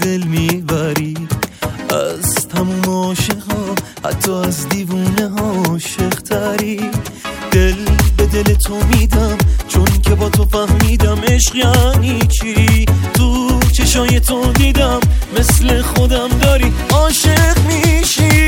دل میبری، از تموم عاشقا حتی از دیوونه ها عاشق تری. دل به دل تو میدم چون که با تو فهمیدم عشق یعنی چی. تو چشای تو دیدم مثل خودم داری عاشق میشی.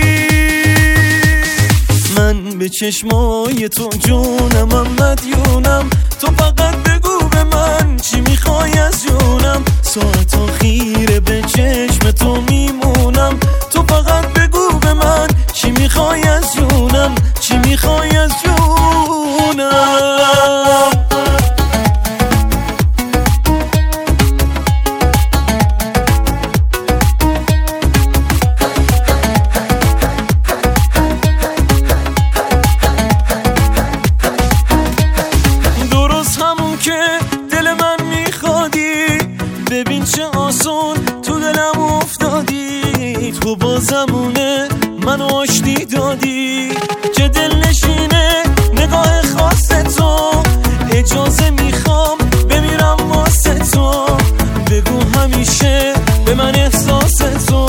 من به چشمای تو جونم، من مدیونم. تو فقط بگو به من چی میخوای از جونم. ساعت خیره به چشم تو میمونم. تو فقط بگو به من چی میخوای از جونم، چی میخوای از جونم. ببین چه آسون تو دلم افتادی، تو با زمونه منو آشتی دادی. چه دل نشینه نگاه خاص تو، اجازه میخوام بمیرم واسه تو. بگو همیشه به من احساس تو.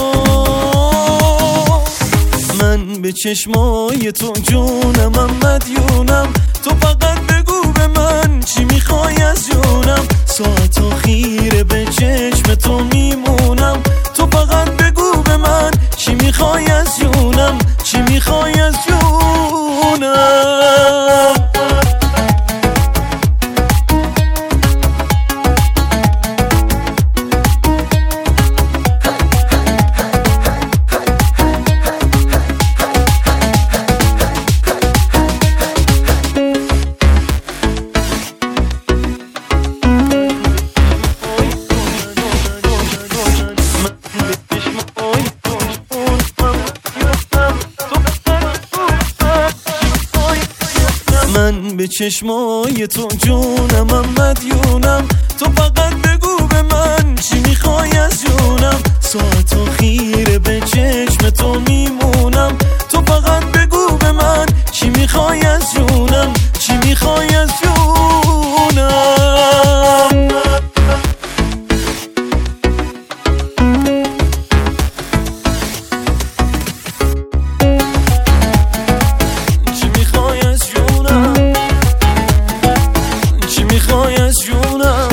من به چشمای تو جونم، من مدیونم. تو فقط بگو به من چی میخوای از جونم. ساعت خیره به چشم تو میمونم. تو فقط بگو به من چی میخوای از جونم، چی میخوای از جونم. من به چشمای تو جونم، من مدیونم. تو فقط بگو به من چی میخوای از جونم. ساعت خیره به چشم تو میمونم. تو فقط بگو به من چی میخوای از جونم، چی میخوای از جونم. چی میخوای از جونم.